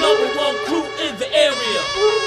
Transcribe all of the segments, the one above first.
number one crew in the area.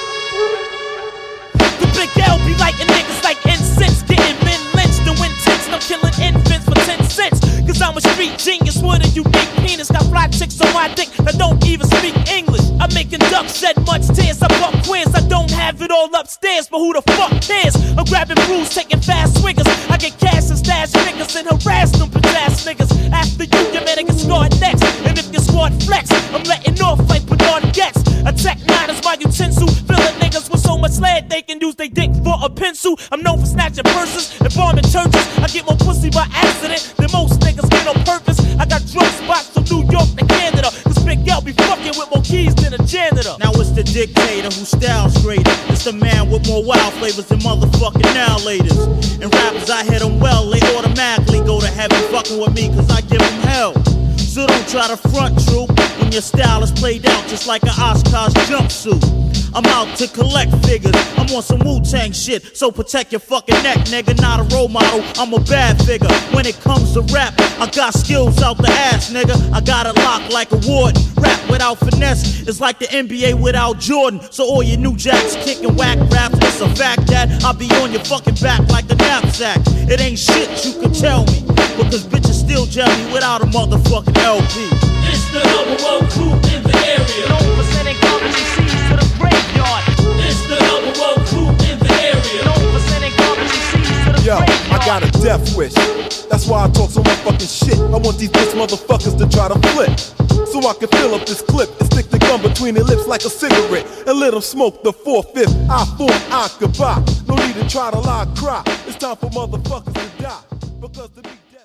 The Big L be lighting niggas like incense, getting men lynched and win ticks. I'm killing infants for 10 cents. Cause I'm a street genius with a unique penis. Got fly chicks on my dick that don't even speak English. I'm making ducks shed much tears. I buck queers. I don't have it all upstairs, but who the fuck cares? I'm grabbing brews, taking fast swingers. I get cash and stash niggas and harass them bitch ass niggas. After you, your man get scored next. And if your squad flex, I'm letting off like Bernard Getz. A Tech 9 is my utensil. Filling niggas with so much lead they can use they dick for a pencil. I'm known for snatching purses and bombing churches. I get more pussy by accident than most niggas get on purpose. I got drug spots from New York to Canada. Cause Big L be fucking with more keys than a janitor. Now it's the dictator who style's greater. It's the man with more wild flavors than motherfucking now laters. And rappers, I hit them well, they automatically go to heaven fucking with me cause I give them hell. So don't try to front, true, when your style is played out just like an Oshkosh jumpsuit. I'm out to collect figures, I'm on some Wu-Tang shit, so protect your fucking neck, nigga. Not a role model, I'm a bad figure. When it comes to rap, I got skills out the ass, nigga. I got it locked like a warden. Rap without finesse is like the NBA without Jordan. So all your new jacks kicking whack raps, it's a fact that I'll be on your fucking back like a knapsack. It ain't shit you can tell me, because bitches still gel me without a motherfucking LP. It's the number one crew in the area. Known for sending garbage seeds to the graveyard. It's the number one crew in the area. Known for sending garbage seeds to the Yo, graveyard. I got a death wish. That's why I talk so much fucking shit. I want these bitch motherfuckers to try to flip, so I can fill up this clip and stick the gun between their lips like a cigarette and let them smoke the 4/5. I form Aqaba. No need to try to lie, cry. It's time for motherfuckers to die, because the